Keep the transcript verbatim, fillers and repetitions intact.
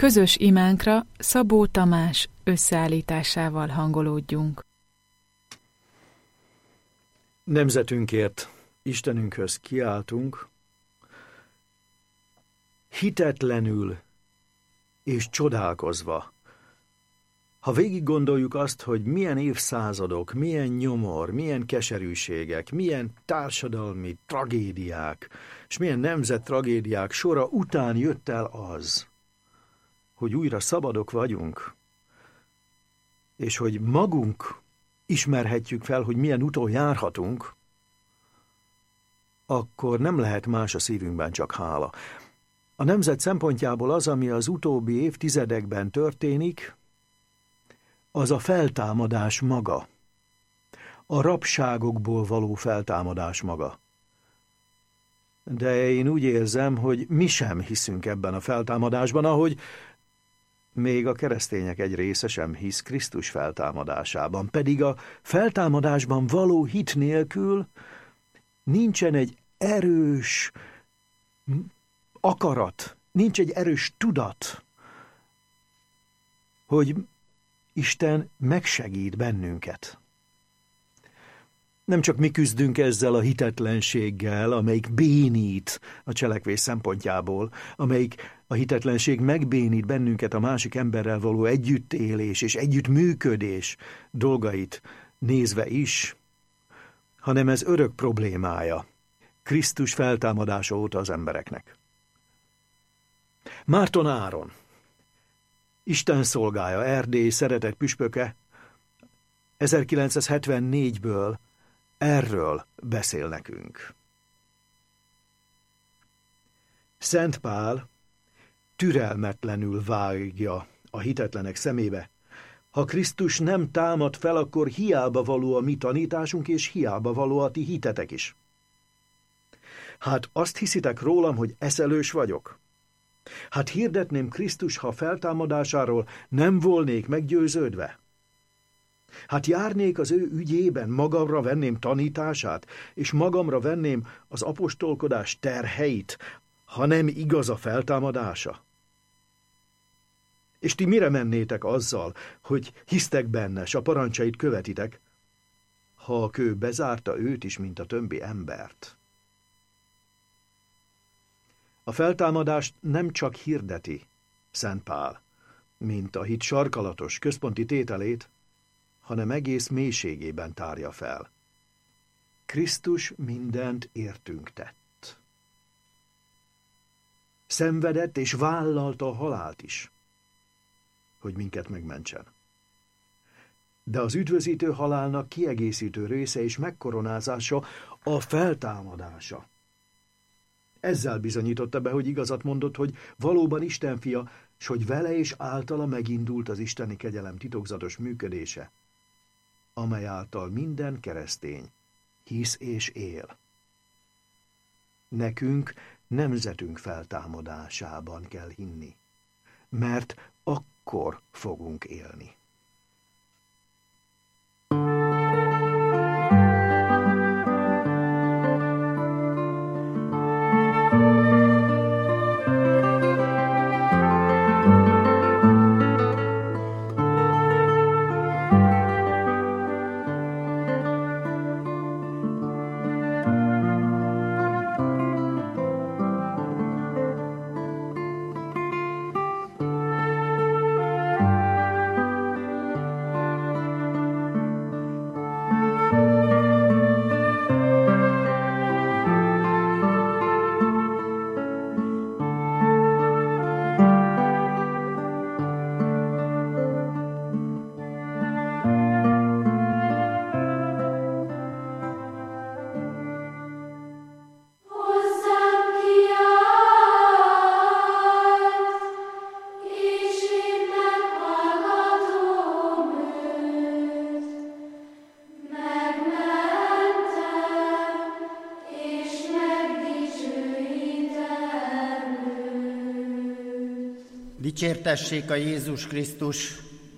Közös imánkra Szabó Tamás összeállításával hangolódjunk. Nemzetünkért Istenünkhöz kiáltunk, hitetlenül és csodálkozva. Ha végig gondoljuk azt, hogy milyen évszázadok, milyen nyomor, milyen keserűségek, milyen társadalmi tragédiák, és milyen nemzet tragédiák sora után jött el az, hogy újra szabadok vagyunk, és hogy magunk ismerhetjük fel, hogy milyen úton járhatunk, akkor nem lehet más a szívünkben, csak hála. A nemzet szempontjából az, ami az utóbbi évtizedekben történik, az a feltámadás maga. A rabságokból való feltámadás maga. De én úgy érzem, hogy mi sem hiszünk ebben a feltámadásban, ahogy még a keresztények egy része sem hisz Krisztus feltámadásában. Pedig a feltámadásban való hit nélkül nincsen egy erős akarat, nincs egy erős tudat, hogy Isten megsegít bennünket. Nem csak mi küzdünk ezzel a hitetlenséggel, amelyik bénít a cselekvés szempontjából, amelyik a hitetlenség megbénít bennünket a másik emberrel való együttélés és együttműködés dolgait nézve is, hanem ez örök problémája Krisztus feltámadása óta az embereknek. Márton Áron, Isten szolgája, Erdély szeretett püspöke, ezerkilencszázhetvennégből erről beszél nekünk. Szent Pál türelmetlenül vágja a hitetlenek szemébe. Ha Krisztus nem támad fel, akkor hiába való a mi tanításunk, és hiába való a ti hitetek is. Hát azt hiszitek rólam, hogy eszelős vagyok? Hát hirdetném Krisztus, ha feltámadásáról nem volnék meggyőződve? Hát járnék az ő ügyében, magamra venném tanítását, és magamra venném az apostolkodás terheit, ha nem igaz a feltámadása? És ti mire mennétek azzal, hogy hisztek benne, s a parancsait követitek, ha a kő bezárta őt is, mint a többi embert? A feltámadást nem csak hirdeti Szent Pál, mint a hit sarkalatos, központi tételét, hanem egész mélységében tárja fel. Krisztus mindent értünk tett. Szenvedett és vállalta a halált is, hogy minket megmentsen. De az üdvözítő halálnak kiegészítő része és megkoronázása a feltámadása. Ezzel bizonyította be, hogy igazat mondott, hogy valóban Isten fia, s hogy vele és általa megindult az isteni kegyelem titokzatos működése, amely által minden keresztény hisz és él. Nekünk nemzetünk feltámadásában kell hinni, mert akkor fogunk élni. Dicsértessék a Jézus Krisztus!